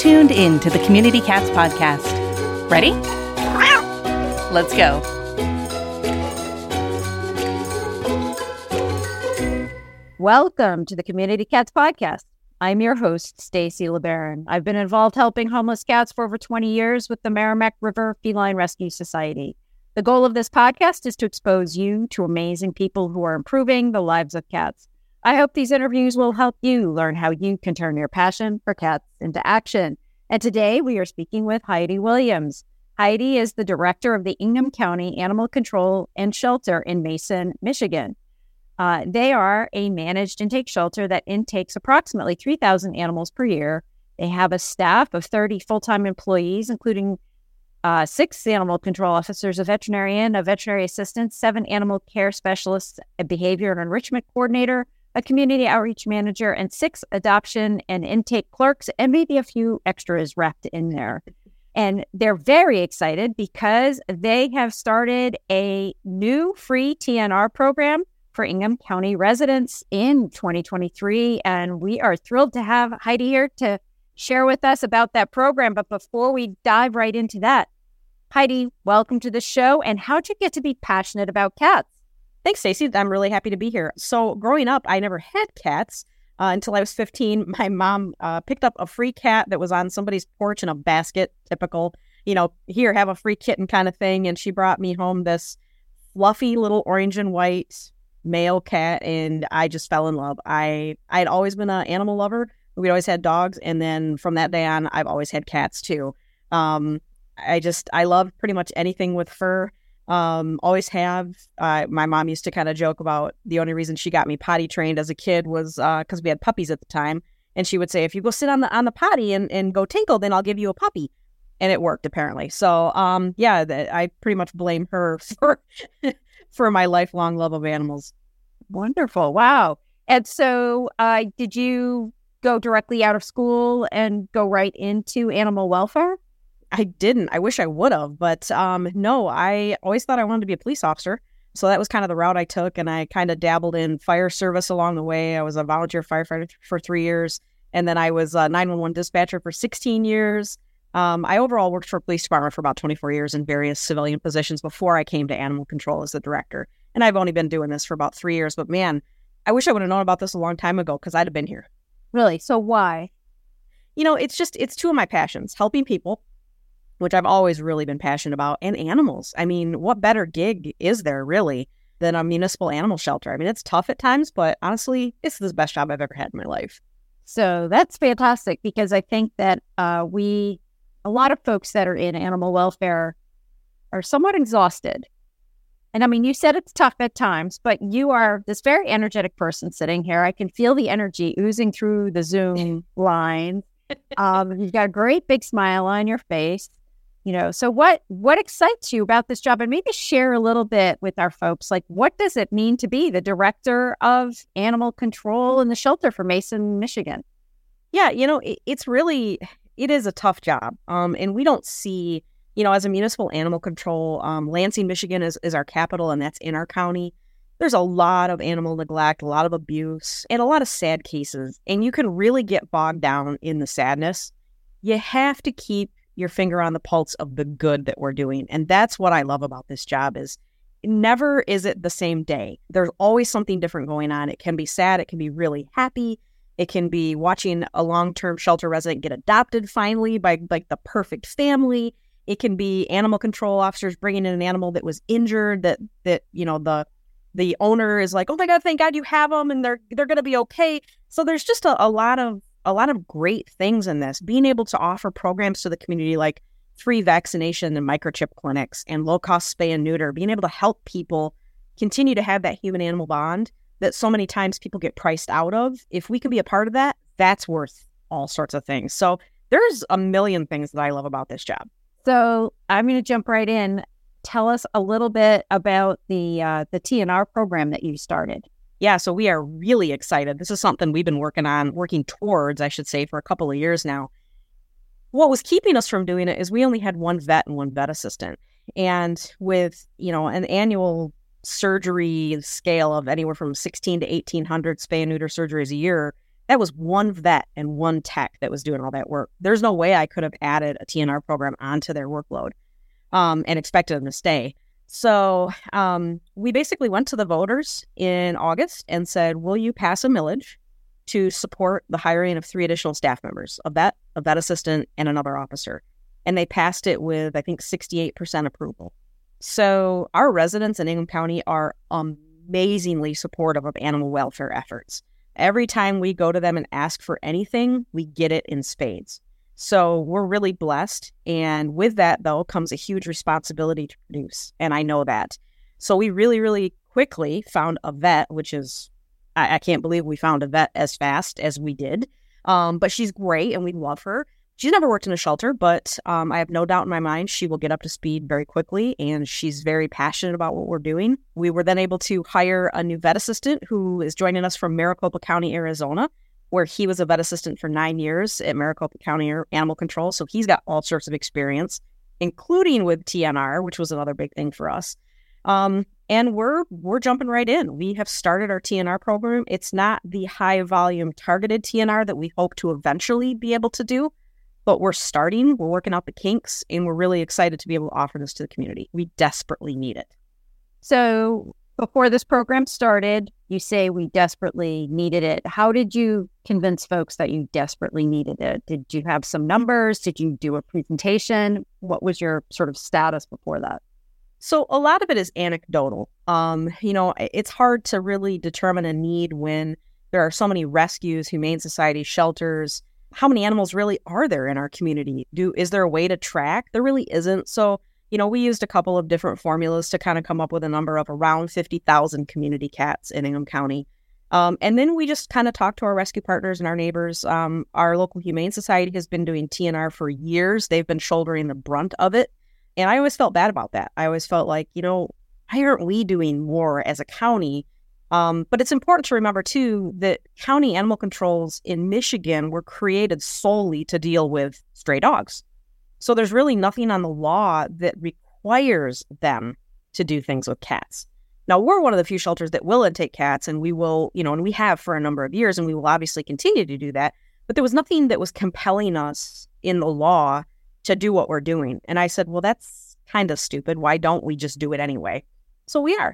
tuned in to the Community Cats podcast. Ready? Let's go. Welcome to the Community Cats podcast. I'm your host, Stacy LeBaron. I've been involved helping homeless cats for over 20 years with the Merrimack River Feline Rescue Society. The goal of this podcast is to expose you to amazing people who are improving the lives of cats. I hope these interviews will help you learn how you can turn your passion for cats into action. And today we are speaking with Heidi Williams. Heidi is the director of the Ingham County Animal Control and Shelter in Mason, Michigan. They are a managed intake shelter that intakes approximately 3,000 animals per year. They have a staff of 30 full-time employees, including 6 animal control officers, a veterinarian, a veterinary assistant, 7 animal care specialists, a behavior and enrichment coordinator, a community outreach manager, and 6 adoption and intake clerks, and maybe a few extras wrapped in there. And they're very excited because they have started a new free TNR program for Ingham County residents in 2023. And we are thrilled to have Heidi here to share with us about that program. But before we dive right into that, Heidi, welcome to the show. And how'd you get to be passionate about cats? Thanks, Stacey. I'm really happy to be here. So growing up, I never had cats until I was 15. My mom picked up a free cat that was on somebody's porch in a basket, typical, here, have a free kitten kind of thing. And she brought me home this fluffy little orange and white male cat, and I just fell in love. I had always been an animal lover. We'd always had dogs. And then from that day on, I've always had cats too. I love pretty much anything with fur. Always have. My mom used to kind of joke about the only reason she got me potty trained as a kid was because we had puppies at the time. And she would say, if you go sit on the potty and go tinkle, then I'll give you a puppy. And it worked, apparently. So, I pretty much blame her for my lifelong love of animals. Wonderful. Wow. And so did you go directly out of school and go right into animal welfare? I didn't. I wish I would have, but no, I always thought I wanted to be a police officer. So that was kind of the route I took, and I kind of dabbled in fire service along the way. I was a volunteer firefighter for 3 years, and then I was a 911 dispatcher for 16 years. I overall worked for a police department for about 24 years in various civilian positions before I came to animal control as the director. And I've only been doing this for about 3 years, but man, I wish I would have known about this a long time ago because I'd have been here. Really? So why? It's 2 of my passions, helping people, which I've always really been passionate about, and animals. I mean, what better gig is there really than a municipal animal shelter? I mean, it's tough at times, but honestly, it's the best job I've ever had in my life. So that's fantastic because I think that a lot of folks that are in animal welfare are somewhat exhausted. And I mean, you said it's tough at times, but you are this very energetic person sitting here. I can feel the energy oozing through the Zoom line. You've got a great big smile on your face. So what excites you about this job? And maybe share a little bit with our folks. Like, what does it mean to be the director of animal control in the shelter for Mason, Michigan? Yeah, it is a tough job. And we don't see, as a municipal animal control, Lansing, Michigan is our capital, and that's in our county. There's a lot of animal neglect, a lot of abuse, and a lot of sad cases. And you can really get bogged down in the sadness. You have to keep your finger on the pulse of the good that we're doing. And that's what I love about this job is never is it the same day. There's always something different going on. It can be sad. It can be really happy. It can be watching a long-term shelter resident get adopted finally by like the perfect family. It can be animal control officers bringing in an animal that was injured that the owner is like, oh my God, thank God you have them and they're going to be okay. So there's just a lot of great things in this. Being able to offer programs to the community like free vaccination and microchip clinics and low-cost spay and neuter, being able to help people continue to have that human-animal bond that so many times people get priced out of. If we can be a part of that, that's worth all sorts of things. So there's a million things that I love about this job. So I'm going to jump right in. Tell us a little bit about the TNR program that you started. Yeah, so we are really excited. This is something we've been working towards, I should say, for a couple of years now. What was keeping us from doing it is we only had one vet and one vet assistant. And with, an annual surgery scale of anywhere from 16 to 1,800 spay and neuter surgeries a year, That was one vet and one tech that was doing all that work. There's no way I could have added a TNR program onto their workload and expected them to stay. So we basically went to the voters in August and said, will you pass a millage to support the hiring of 3 additional staff members, a vet assistant, and another officer? And they passed it with, I think, 68% approval. So our residents in Ingham County are amazingly supportive of animal welfare efforts. Every time we go to them and ask for anything, we get it in spades. So we're really blessed. And with that, though, comes a huge responsibility to produce. And I know that. So we really, really quickly found a vet, which is, I can't believe we found a vet as fast as we did. But she's great and we love her. She's never worked in a shelter, but I have no doubt in my mind she will get up to speed very quickly, and she's very passionate about what we're doing. We were then able to hire a new vet assistant who is joining us from Maricopa County, Arizona, where he was a vet assistant for 9 years at Maricopa County Animal Control. So he's got all sorts of experience, including with TNR, which was another big thing for us. And we're jumping right in. We have started our TNR program. It's not the high volume targeted TNR that we hope to eventually be able to do. But we're working out the kinks, and we're really excited to be able to offer this to the community. We desperately need it. So before this program started, you say we desperately needed it. How did you convince folks that you desperately needed it? Did you have some numbers? Did you do a presentation? What was your sort of status before that? So a lot of it is anecdotal. It's hard to really determine a need when there are so many rescues, humane society, shelters. How many animals really are there in our community? Is there a way to track? There really isn't. So, we used a couple of different formulas to kind of come up with a number of around 50,000 community cats in Ingham County. And then we just kind of talked to our rescue partners and our neighbors. Our local humane society has been doing TNR for years. They've been shouldering the brunt of it. And I always felt bad about that. I always felt like, why aren't we doing more as a county? But it's important to remember, too, that county animal controls in Michigan were created solely to deal with stray dogs. So there's really nothing on the law that requires them to do things with cats. Now, we're one of the few shelters that will intake cats, and we will, and we have for a number of years, and we will obviously continue to do that. But there was nothing that was compelling us in the law to do what we're doing. And I said, well, that's kind of stupid. Why don't we just do it anyway? So we are.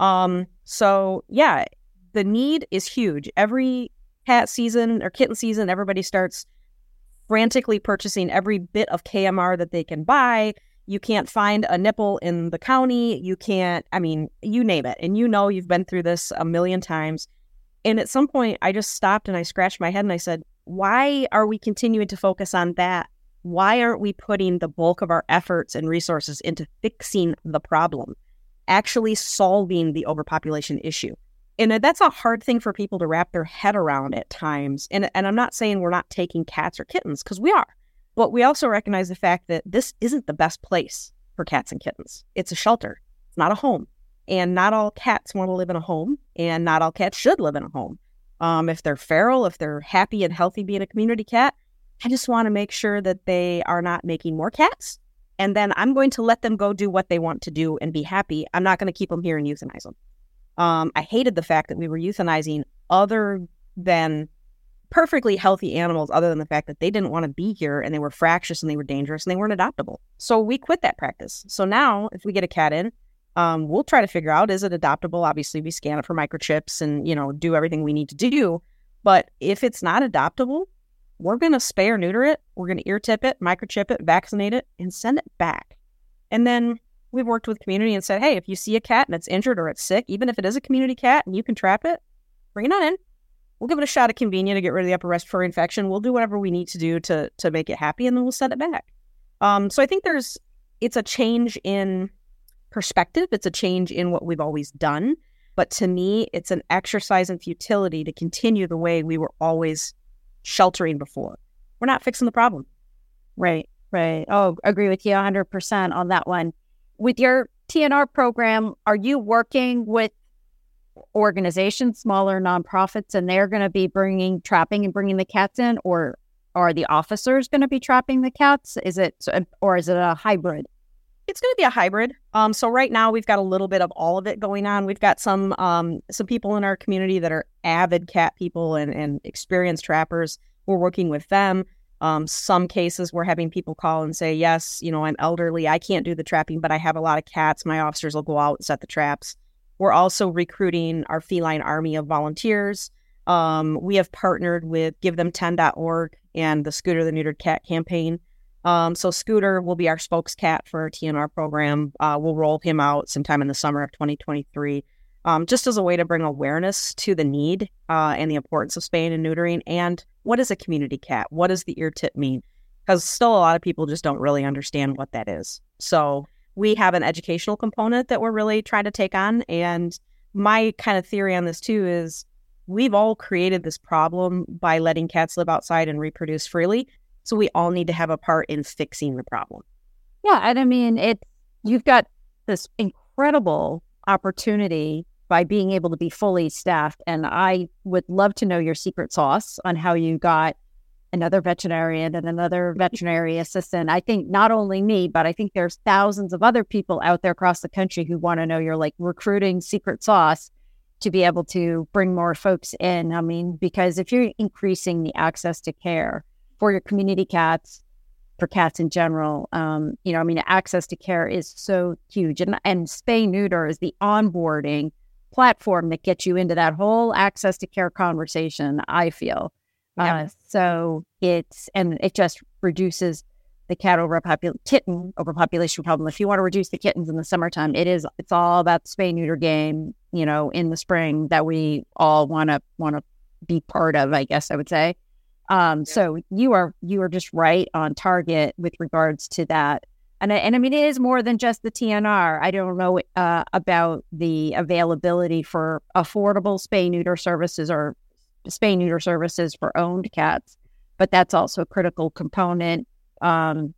So yeah, the need is huge. Every cat season or kitten season, everybody starts frantically purchasing every bit of KMR that they can buy. You can't find a nipple in the county. You name it. And you've been through this a million times. And at some point I just stopped and I scratched my head and I said, why are we continuing to focus on that? Why aren't we putting the bulk of our efforts and resources into fixing the problem? Actually solving the overpopulation issue. And that's a hard thing for people to wrap their head around at times. And I'm not saying we're not taking cats or kittens, because we are. But we also recognize the fact that this isn't the best place for cats and kittens. It's a shelter. It's not a home. And not all cats want to live in a home, and not all cats should live in a home. If they're feral, if they're happy and healthy being a community cat, I just want to make sure that they are not making more cats. And then I'm going to let them go do what they want to do and be happy. I'm not going to keep them here and euthanize them. I hated the fact that we were euthanizing other than perfectly healthy animals, other than the fact that they didn't want to be here and they were fractious and they were dangerous and they weren't adoptable. So we quit that practice. So now if we get a cat in, we'll try to figure out, is it adoptable? Obviously, we scan it for microchips and, do everything we need to do. But if it's not adoptable, we're going to spay or neuter it. We're going to ear tip it, microchip it, vaccinate it, and send it back. And then we've worked with community and said, hey, if you see a cat and it's injured or it's sick, even if it is a community cat and you can trap it, bring it on in. We'll give it a shot of Convenia to get rid of the upper respiratory infection. We'll do whatever we need to do to make it happy, and then we'll send it back. So I think it's a change in perspective. It's a change in what we've always done. But to me, it's an exercise in futility to continue the way we were always sheltering before. We're not fixing the problem. Right. Oh, agree with you 100% on that one. With your TNR program, are you working with organizations, smaller nonprofits, and they're going to be trapping and bringing the cats in, or are the officers going to be trapping the cats? Is it a hybrid? It's going to be a hybrid. So right now we've got a little bit of all of it going on. We've got some people in our community that are avid cat people and experienced trappers. We're working with them. Some cases we're having people call and say, yes, I'm elderly. I can't do the trapping, but I have a lot of cats. My officers will go out and set the traps. We're also recruiting our feline army of volunteers. We have partnered with GiveThem10.org and the Scooter the Neutered Cat campaign. So Scooter will be our spokes cat for our TNR program. We'll roll him out sometime in the summer of 2023, just as a way to bring awareness to the need and the importance of spaying and neutering. And what is a community cat? What does the ear tip mean? Because still a lot of people just don't really understand what that is. So we have an educational component that we're really trying to take on. And my kind of theory on this too is we've all created this problem by letting cats live outside and reproduce freely. So we all need to have a part in fixing the problem. Yeah. And I mean, you've got this incredible opportunity by being able to be fully staffed. And I would love to know your secret sauce on how you got another veterinarian and another veterinary assistant. I think not only me, but I think there's thousands of other people out there across the country who want to know your recruiting secret sauce to be able to bring more folks in. I mean, because if you're increasing the access to care for your community cats, for cats in general, access to care is so huge. And spay neuter is the onboarding platform that gets you into that whole access to care conversation, I feel. Yeah. So it just reduces the kitten overpopulation problem. If you want to reduce the kittens in the summertime, it's all about the spay neuter game, in the spring that we all want to be part of, I guess I would say. So you are just right on target with regards to that. And I mean, it is more than just the TNR. I don't know about the availability for affordable spay-neuter services or spay-neuter services for owned cats, but that's also a critical component of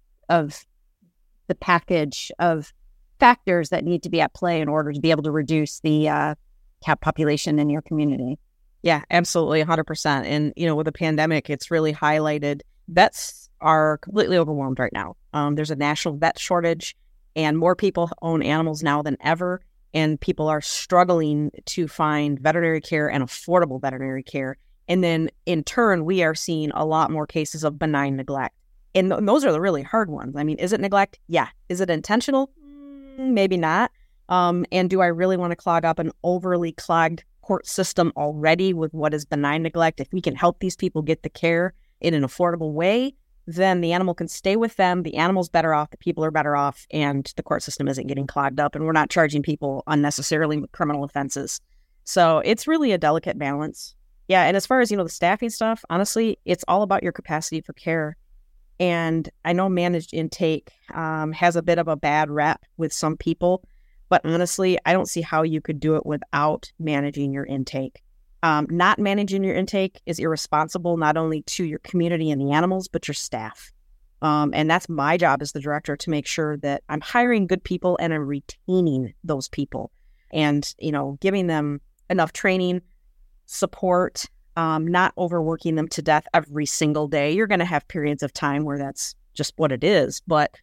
the package of factors that need to be at play in order to be able to reduce the cat population in your community. Yeah, absolutely, 100%. And, with the pandemic, it's really highlighted vets are completely overwhelmed right now. There's a national vet shortage, and more people own animals now than ever, and people are struggling to find veterinary care and affordable veterinary care. And then, in turn, we are seeing a lot more cases of benign neglect. And those are the really hard ones. I mean, is it neglect? Yeah. Is it intentional? Maybe not. And do I really want to clog up an overly clogged court system already with what is benign neglect? If we can help these people get the care in an affordable way, then the animal can stay with them, the animal's better off, the people are better off, and the court system isn't getting clogged up, and we're not charging people unnecessarily with criminal offenses. So it's really a delicate balance. Yeah, and as far as, the staffing stuff, honestly, it's all about your capacity for care. And I know managed intake has a bit of a bad rep with some people, but honestly, I don't see how you could do it without managing your intake. Not managing your intake is irresponsible, not only to your community and the animals, but your staff. And that's my job as the director, to make sure that I'm hiring good people and I'm retaining those people and, giving them enough training, support, not overworking them to death every single day. You're going to have periods of time where that's just what it is. But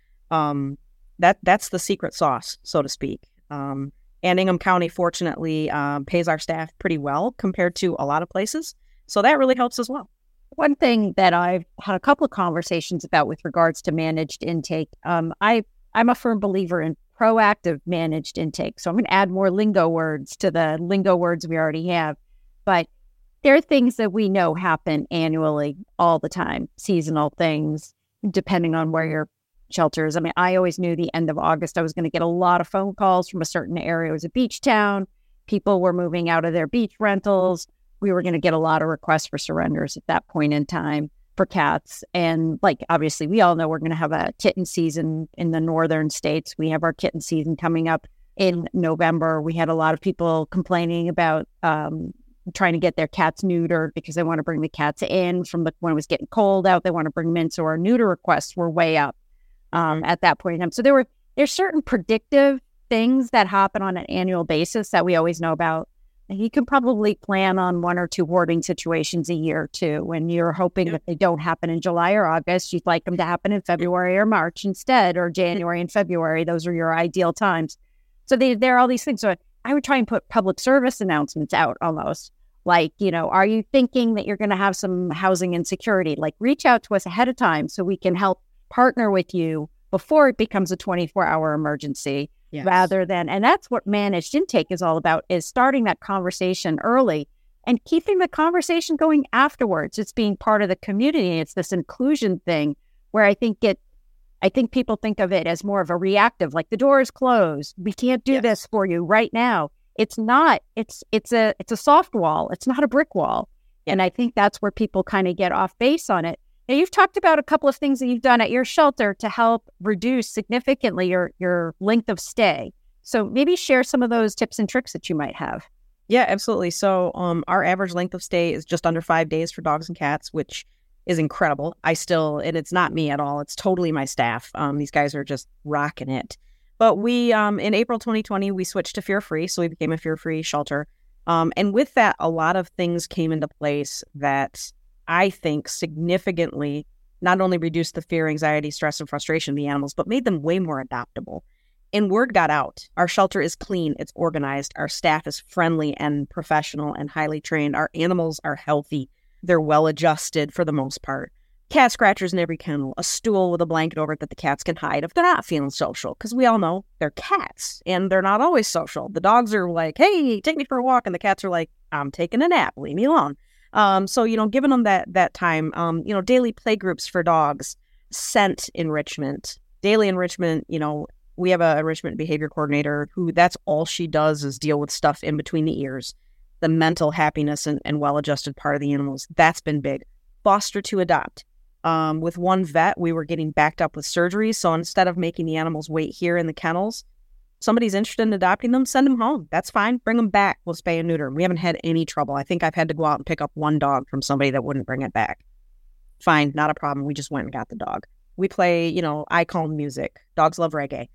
that's the secret sauce, so to speak. And Ingham County, fortunately, pays our staff pretty well compared to a lot of places. So that really helps as well. One thing that I've had a couple of conversations about with regards to managed intake, I'm a firm believer in proactive managed intake. So I'm going to add more lingo words to the lingo words we already have. But there are things that we know happen annually all the time, seasonal things, depending on where your shelters. I mean, I always knew the end of August, I was going to get a lot of phone calls from a certain area. It was a beach town. People were moving out of their beach rentals. We were going to get a lot of requests for surrenders at that point in time for cats. And obviously, we all know we're going to have a kitten season in the northern states. We have our kitten season coming up in November. We had a lot of people complaining about trying to get their cats neutered because they want to bring the cats in when it was getting cold out. They want to bring them in. So our neuter requests were way up at that point in time. So there's certain predictive things that happen on an annual basis that we always know about. you can probably plan on 1 or 2 hoarding situations a year too. When you're hoping that they don't happen in July or August, you'd like them to happen in February or March instead, or January and February. Those are your ideal times. So there are all these things. So I would try and put public service announcements out almost. Like, are you thinking that you're going to have some housing insecurity? Like, reach out to us ahead of time so we can help partner with you before it becomes a 24-hour emergency. Yes. Rather than, and that's what managed intake is all about, is starting that conversation early and keeping the conversation going afterwards. It's being part of the community. It's this inclusion thing where I think people think of it as more of a reactive, like the door is closed. We can't do this for you right now. It's not, it's a soft wall. It's not a brick wall. And I think that's where people kind of get off base on it. Now, you've talked about a couple of things that you've done at your shelter to help reduce significantly your length of stay. So maybe share some of those tips and tricks that you might have. Yeah, absolutely. So our average length of stay is just under 5 days for dogs and cats, which is incredible. And it's not me at all. It's totally my staff. These guys are just rocking it. But we, in April 2020, we switched to fear-free. So we became a fear-free shelter. And with that, a lot of things came into place that I think significantly not only reduced the fear, anxiety, stress, and frustration of the animals, but made them way more adaptable. And word got out. Our shelter is clean. It's organized. Our staff is friendly and professional and highly trained. Our animals are healthy. They're well adjusted for the most part. Cat scratchers in every kennel, a stool with a blanket over it that the cats can hide if they're not feeling social, because we all know they're cats and they're not always social. The dogs are like, hey, take me for a walk. And the cats are like, I'm taking a nap. Leave me alone. So, giving them that time, daily play groups for dogs, scent enrichment, daily enrichment. We have a enrichment behavior coordinator who that's all she does is deal with stuff in between the ears, the mental happiness and well-adjusted part of the animals. That's been big. Foster to adopt. With one vet, we were getting backed up with surgeries. So instead of making the animals wait here in the kennels, somebody's interested in adopting them, send them home. That's fine. Bring them back. We'll spay and neuter. We haven't had any trouble. I think I've had to go out and pick up one dog from somebody that wouldn't bring it back. Fine. Not a problem. We just went and got the dog. We play, icon music. Dogs love reggae.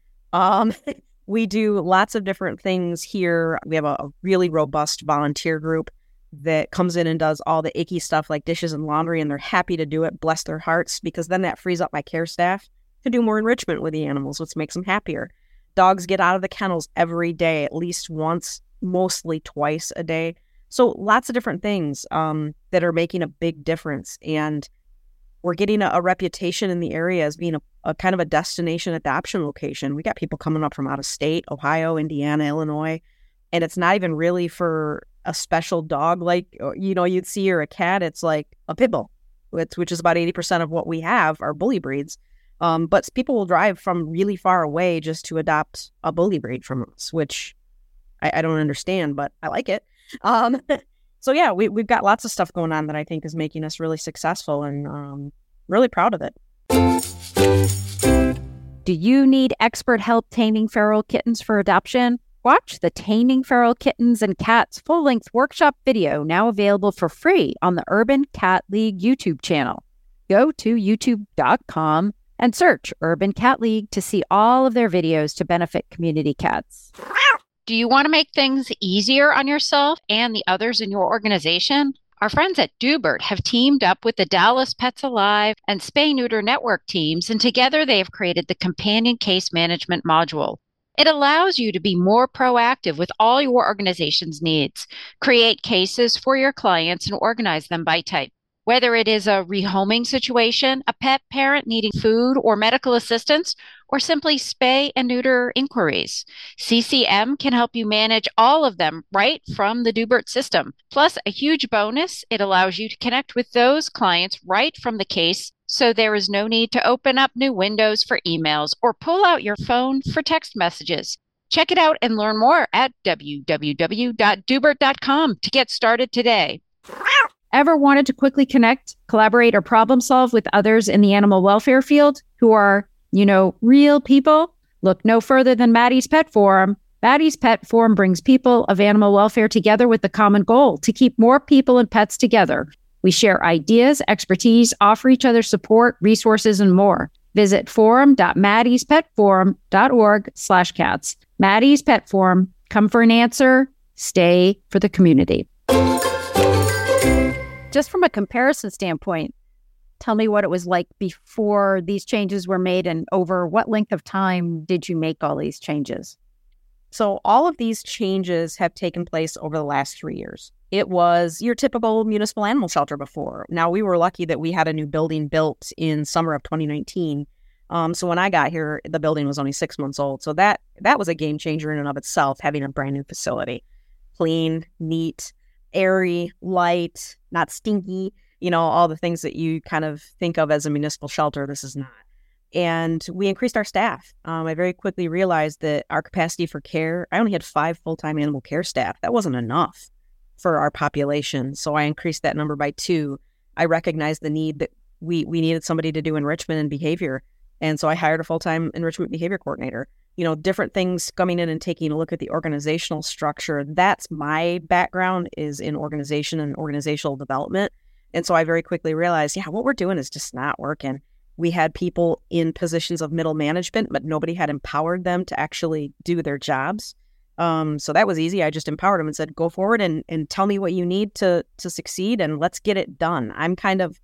We do lots of different things here. We have a really robust volunteer group that comes in and does all the icky stuff like dishes and laundry, and they're happy to do it. Bless their hearts, because then that frees up my care staff to do more enrichment with the animals, which makes them happier. Dogs get out of the kennels every day, at least once, mostly twice a day. So lots of different things that are making a big difference. And we're getting a reputation in the area as being a kind of a destination adoption location. We got people coming up from out of state, Ohio, Indiana, Illinois, and it's not even really for a special dog like, you'd see, or a cat. It's like a pit bull, which is about 80% of what we have are bully breeds. But people will drive from really far away just to adopt a bully breed from us, which I don't understand, but I like it. So yeah, we've got lots of stuff going on that I think is making us really successful, and really proud of it. Do you need expert help taming feral kittens for adoption? Watch the Taming Feral Kittens and Cats full-length workshop video, now available for free on the Urban Cat League YouTube channel. Go to youtube.com and search Urban Cat League to see all of their videos to benefit community cats. Do you want to make things easier on yourself and the others in your organization? Our friends at Dubert have teamed up with the Dallas Pets Alive and Spay Neuter Network teams, and together they have created the Companion Case Management module. It allows you to be more proactive with all your organization's needs, create cases for your clients, and organize them by type. Whether it is a rehoming situation, a pet parent needing food or medical assistance, or simply spay and neuter inquiries, CCM can help you manage all of them right from the Dubert system. Plus, a huge bonus, it allows you to connect with those clients right from the case, so there is no need to open up new windows for emails or pull out your phone for text messages. Check it out and learn more at www.dubert.com to get started today. Ever wanted to quickly connect, collaborate, or problem solve with others in the animal welfare field who are, real people? Look no further than Maddie's Pet Forum. Maddie's Pet Forum brings people of animal welfare together with the common goal to keep more people and pets together. We share ideas, expertise, offer each other support, resources, and more. Visit forum.maddiespetforum.org/cats. Maddie's Pet Forum. Come for an answer, Stay for the community. Just from a comparison standpoint, tell me what it was like before these changes were made, and over what length of time did you make all these changes? So all of these changes have taken place over the last 3 years. It was your typical municipal animal shelter before. Now, we were lucky that we had a new building built in summer of 2019. So when I got here, the building was only 6 months old. So that was a game changer in and of itself, having a brand new facility. Clean, neat, airy, light, not stinky, all the things that you kind of think of as a municipal shelter. This is not. And we increased our staff. I very quickly realized that our capacity for care, I only had 5 full-time animal care staff. That wasn't enough for our population. So I increased that number by 2. I recognized the need that we needed somebody to do enrichment and behavior. And so I hired a full-time enrichment behavior coordinator. Different things coming in and taking a look at the organizational structure. That's my background, is in organization and organizational development. And so I very quickly realized, what we're doing is just not working. We had people in positions of middle management, but nobody had empowered them to actually do their jobs. So that was easy. I just empowered them and said, go forward and tell me what you need to succeed, and let's get it done. I'm kind of,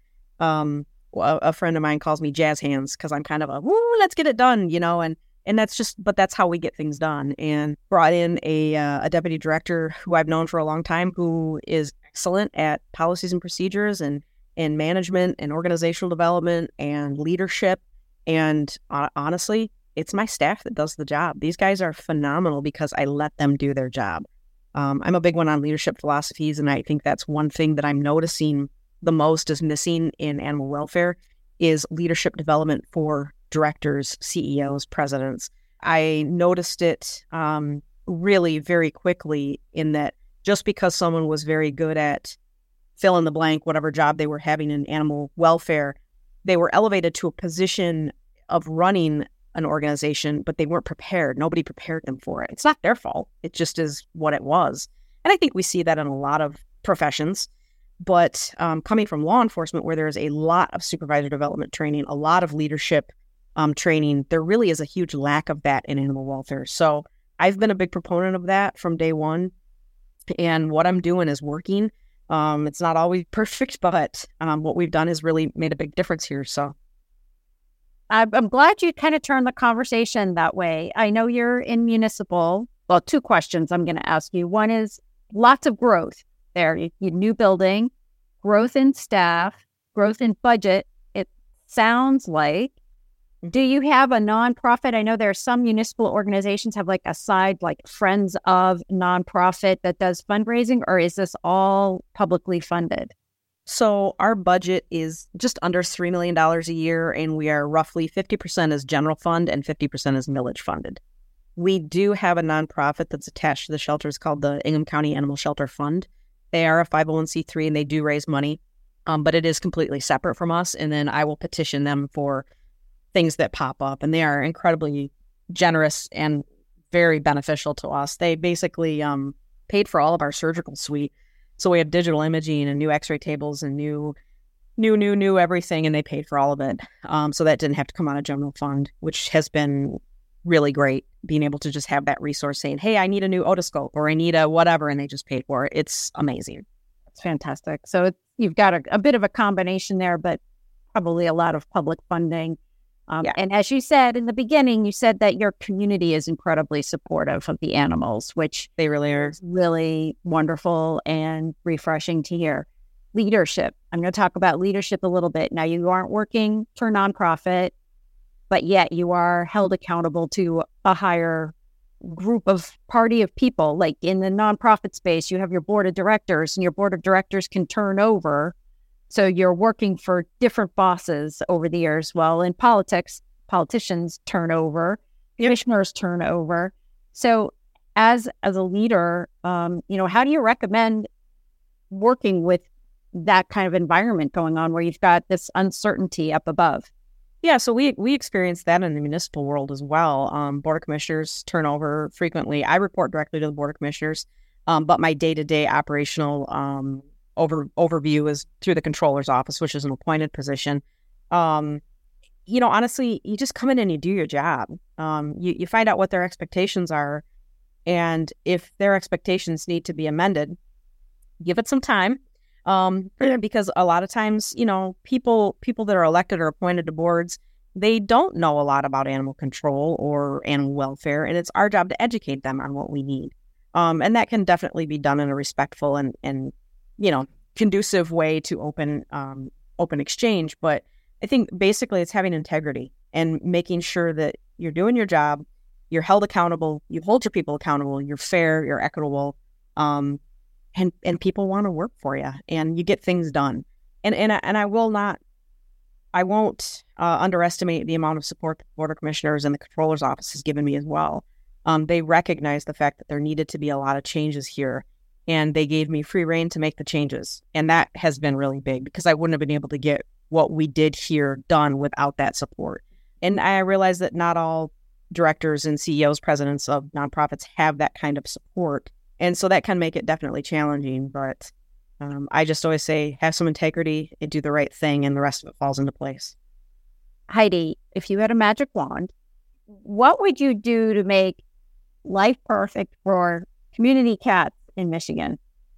a friend of mine calls me jazz hands, because I'm kind of let's get it done, and but that's how we get things done. And brought in a deputy director who I've known for a long time, who is excellent at policies and procedures and management and organizational development and leadership. And honestly, it's my staff that does the job. These guys are phenomenal because I let them do their job. I'm a big one on leadership philosophies, and I think that's one thing that I'm noticing the most is missing in animal welfare is leadership development for directors, CEOs, presidents. I noticed it really very quickly in that just because someone was very good at fill in the blank, whatever job they were having in animal welfare, they were elevated to a position of running an organization, but they weren't prepared. Nobody prepared them for it. It's not their fault. It just is what it was. And I think we see that in a lot of professions. But coming from law enforcement, where there is a lot of supervisor development training, a lot of leadership training, there really is a huge lack of that in animal welfare. So I've been a big proponent of that from day one. And what I'm doing is working. It's not always perfect, but what we've done has really made a big difference here. So I'm glad you kind of turned the conversation that way. I know you're in municipal. Well, 2 questions I'm going to ask you. One is lots of growth there. You new building, growth in staff, growth in budget. It sounds like. Do you have a nonprofit? I know there are some municipal organizations have like a side, like Friends of nonprofit that does fundraising, or is this all publicly funded? So our budget is just under $3 million a year, and we are roughly 50% is general fund and 50% is millage funded. We do have a nonprofit that's attached to the shelters called the Ingham County Animal Shelter Fund. They are a 501c3 and they do raise money, but it is completely separate from us. And then I will petition them for things that pop up, and they are incredibly generous and very beneficial to us. They basically paid for all of our surgical suite. So we have digital imaging and new x-ray tables and new everything, and they paid for all of it. So that didn't have to come out of general fund, which has been really great, being able to just have that resource saying, hey, I need a new otoscope or I need a whatever, and they just paid for it. It's amazing. It's fantastic. So you've got a bit of a combination there, but probably a lot of public funding. Yeah. And as you said in the beginning, you said that your community is incredibly supportive of the animals, which they really are. Is really wonderful and refreshing to hear. Leadership. I'm going to talk about leadership a little bit. Now, you aren't working for a nonprofit, but yet you are held accountable to a higher party of people. Like in the nonprofit space, you have your board of directors, and your board of directors can turn over. So you're working for different bosses over the years. Well, in politics, politicians turn over, commissioners turn over. So as a leader, how do you recommend working with that kind of environment going on where you've got this uncertainty up above? Yeah, so we experience that in the municipal world as well. Board of Commissioners turn over frequently. I report directly to the Board of Commissioners, but my day-to-day operational overview is through the controller's office, which is an appointed position. Honestly, you just come in and you do your job. You find out what their expectations are, And if their expectations need to be amended, give it some time. Because a lot of times, people that are elected or appointed to boards, they don't know a lot about animal control or animal welfare, and it's our job to educate them on what we need. And that can definitely be done in a respectful and conducive way to open exchange. But I think basically it's having integrity and making sure that you're doing your job, you're held accountable, you hold your people accountable, you're fair, you're equitable, and people want to work for you, and you get things done. And I won't underestimate the amount of support the Board of Commissioners and the Controller's Office has given me as well. They recognize the fact that there needed to be a lot of changes here, and they gave me free rein to make the changes. And that has been really big because I wouldn't have been able to get what we did here done without that support. And I realize that not all directors and CEOs, presidents of nonprofits have that kind of support. And so that can make it definitely challenging. But I just always say, have some integrity and do the right thing, and the rest of it falls into place. Heidi, if you had a magic wand, what would you do to make life perfect for community cats in Michigan?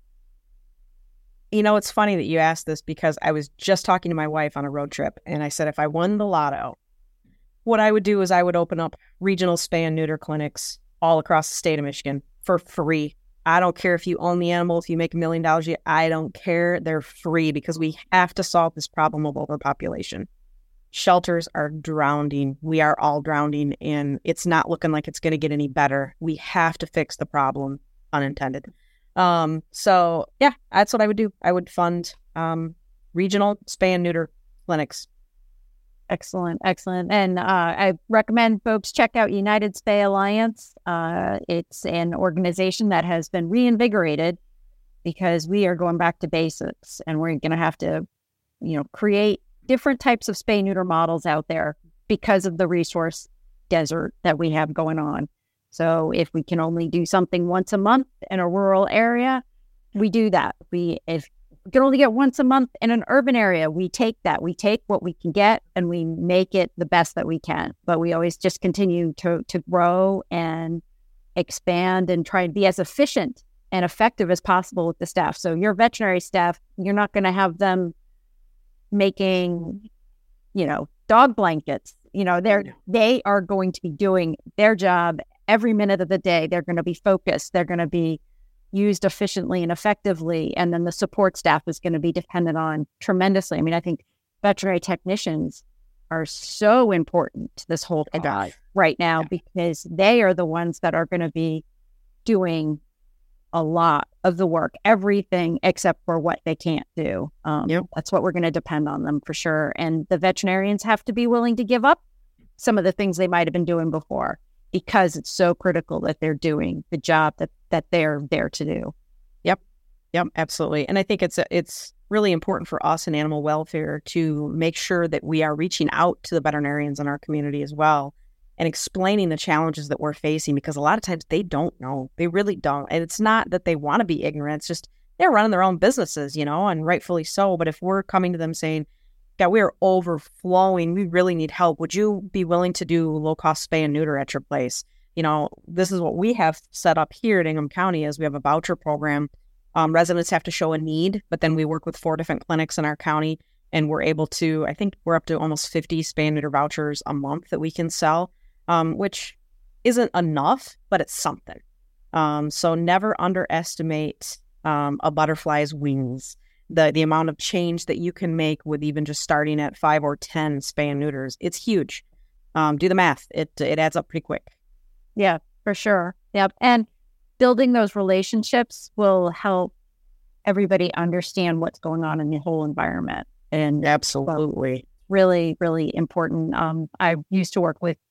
It's funny that you asked this because I was just talking to my wife on a road trip, and I said if I won the lotto, what I would do is I would open up regional spay and neuter clinics all across the state of Michigan for free. I don't care if you own the animal, if you make $1 million a year, I don't care. They're free because we have to solve this problem of overpopulation. Shelters are drowning. We are all drowning, and it's not looking like it's going to get any better. We have to fix the problem, unintended. So yeah, that's what I would do. I would fund regional spay and neuter clinics. Excellent. And I recommend folks check out United Spay Alliance. It's an organization that has been reinvigorated because we are going back to basics, and we're going to have to, create different types of spay neuter models out there because of the resource desert that we have going on. So if we can only do something once a month in a rural area, we do that. If we can only get once a month in an urban area, we take that. We take what we can get and we make it the best that we can. But we always just continue to grow and expand and try and be as efficient and effective as possible with the staff. So your veterinary staff, you're not going to have them making, dog blankets. They are going to be doing their job every minute of the day. They're going to be focused. They're going to be used efficiently and effectively. And then the support staff is going to be dependent on tremendously. I think veterinary technicians are so important to this whole thing right now because they are the ones that are going to be doing a lot of the work, everything except for what they can't do. That's what we're going to depend on them for sure. And the veterinarians have to be willing to give up some of the things they might have been doing before because it's so critical that they're doing the job that they're there to do. Yep, absolutely. And I think it's really important for us in animal welfare to make sure that we are reaching out to the veterinarians in our community as well and explaining the challenges that we're facing, because a lot of times they don't know. They really don't. And it's not that they want to be ignorant. It's just they're running their own businesses, and rightfully so. But if we're coming to them saying, yeah, we are overflowing, we really need help. Would you be willing to do low-cost spay and neuter at your place? This is what we have set up here at Ingham County is we have a voucher program. Residents have to show a need, but then we work with 4 different clinics in our county, and we're able to, I think we're up to almost 50 spay and neuter vouchers a month that we can sell, which isn't enough, but it's something. So never underestimate a butterfly's wings. The amount of change that you can make with even just starting at 5 or 10 spay and neuters, it's huge. Do the math. It adds up pretty quick. Yeah, for sure. Yep. And building those relationships will help everybody understand what's going on in the whole environment. And absolutely, really, really important. I used to work with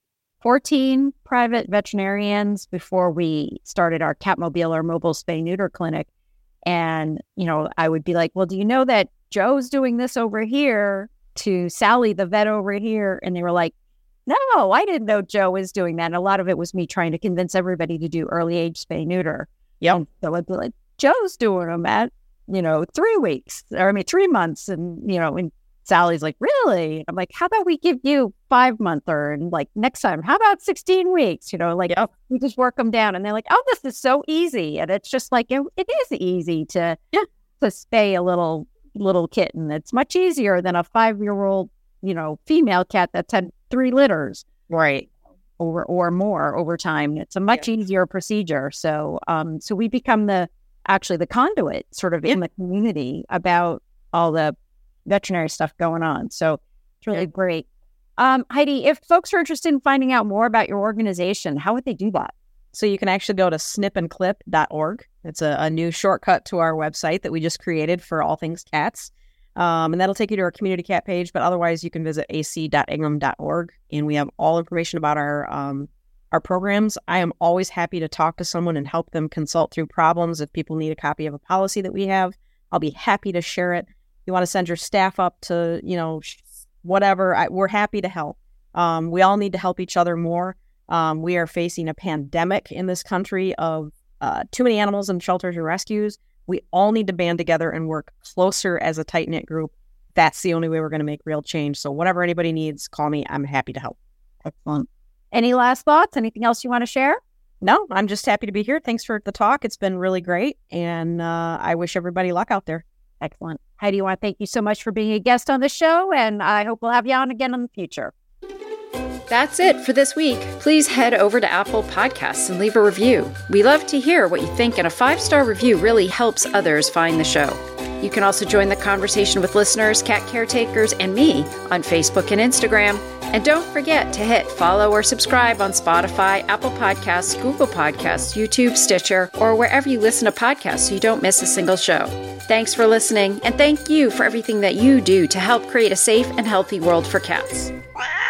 14 private veterinarians before we started our Catmobile or mobile spay neuter clinic. And, I would be like, well, do you know that Joe's doing this over here to Sally, the vet over here? And they were like, no, I didn't know Joe was doing that. And a lot of it was me trying to convince everybody to do early age spay neuter. Yep. So I'd be like, Joe's doing them at, 3 weeks, or 3 months. And, and Sally's like, really? I'm like, how about we give you 5-monther, and like next time, how about 16 weeks? We just work them down, and they're like, oh, this is so easy. And it's just like, it is easy to spay a little kitten. It's much easier than a 5-year-old, female cat that's had 3 litters. Right. Or more over time. It's a much easier procedure. So we become the conduit sort of in the community about all the veterinary stuff going on. So it's really great. Heidi, if folks are interested in finding out more about your organization, how would they do that? So you can actually go to snipandclip.org. It's a new shortcut to our website that we just created for all things cats. And that'll take you to our community cat page, but otherwise you can visit ac.ingram.org, and we have all information about our programs. I am always happy to talk to someone and help them consult through problems. If people need a copy of a policy that we have, I'll be happy to share it. You want to send your staff up to, whatever, we're happy to help. We all need to help each other more. We are facing a pandemic in this country of too many animals in shelters and rescues. We all need to band together and work closer as a tight-knit group. That's the only way we're going to make real change. So whatever anybody needs, call me. I'm happy to help. Excellent. Any last thoughts? Anything else you want to share? No, I'm just happy to be here. Thanks for the talk. It's been really great. And I wish everybody luck out there. Excellent. Heidi, I want to thank you so much for being a guest on the show, and I hope we'll have you on again in the future. That's it for this week. Please head over to Apple Podcasts and leave a review. We love to hear what you think, and a 5-star review really helps others find the show. You can also join the conversation with listeners, cat caretakers, and me on Facebook and Instagram. And don't forget to hit follow or subscribe on Spotify, Apple Podcasts, Google Podcasts, YouTube, Stitcher, or wherever you listen to podcasts so you don't miss a single show. Thanks for listening, and thank you for everything that you do to help create a safe and healthy world for cats.